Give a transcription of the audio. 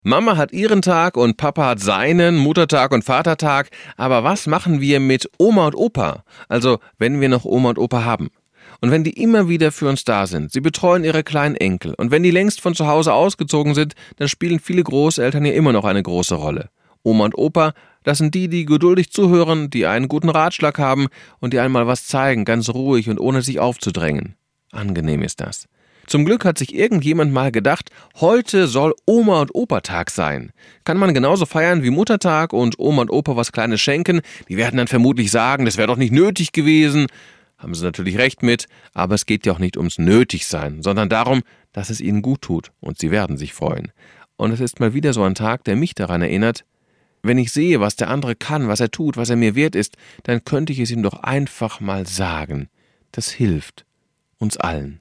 Mama hat ihren Tag und Papa hat seinen, Muttertag und Vatertag. Aber was machen wir mit Oma und Opa? Also, wenn wir noch Oma und Opa haben. Und wenn die immer wieder für uns da sind, sie betreuen ihre kleinen Enkel. Und wenn die längst von zu Hause ausgezogen sind, dann spielen viele Großeltern ja immer noch eine große Rolle. Oma und Opa, das sind die geduldig zuhören, die einen guten Ratschlag haben und die einmal was zeigen, ganz ruhig und ohne sich aufzudrängen. Angenehm ist das. Zum Glück hat sich irgendjemand mal gedacht, heute soll Oma- und Opa-Tag sein. Kann man genauso feiern wie Muttertag und Oma und Opa was Kleines schenken. Die werden dann vermutlich sagen, das wäre doch nicht nötig gewesen. Haben sie natürlich recht mit, aber es geht ja auch nicht ums Nötigsein, sondern darum, dass es ihnen gut tut und sie werden sich freuen. Und es ist mal wieder so ein Tag, der mich daran erinnert, wenn ich sehe, was der andere kann, was er tut, was er mir wert ist, dann könnte ich es ihm doch einfach mal sagen. Das hilft uns allen.